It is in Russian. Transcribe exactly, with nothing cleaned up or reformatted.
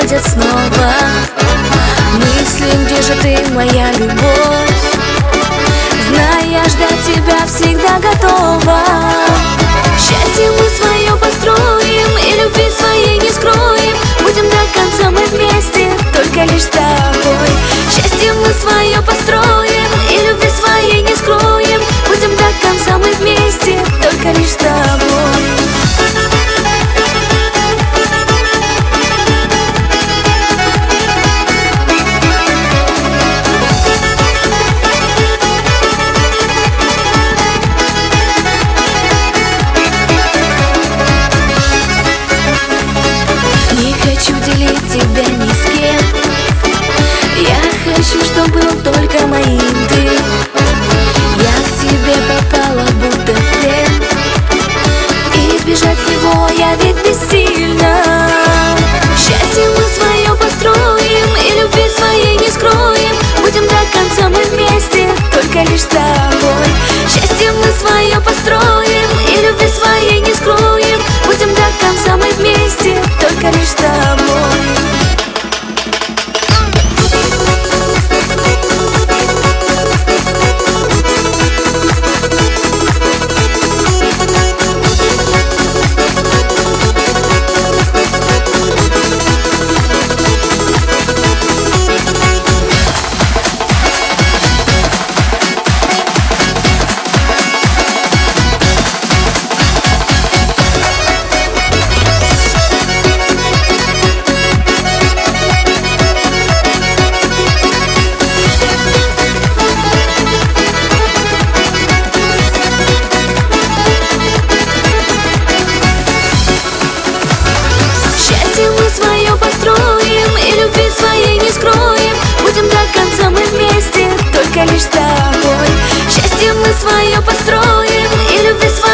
приходят снова мысли, где же ты, моя любовь? Знай, я ждать тебя всегда готова. Счастье мы свое построим и любви своей не скроем. Будем до конца мы вместе, только лишь с тобой. Счастье мы свое построим и любви своей не скроем. Будем до конца мы вместе, только лишь с тобой. Тебя ни с кем. Я хочу, чтобы был только моим ты. Я к тебе попала будто в плен, и избежать его я ведь бессильна. Счастье мы свое построим и любви своей не скроем. Будем до конца мы вместе, только лишь с тобой. Счастье мы свое построим и любви своей не скроем. Будем до конца мы вместе, только лишь с тобой. Свое построим и любви своей не скроем. Будем до конца мы вместе, только лишь с тобой. Счастье мы свое построим и любви своей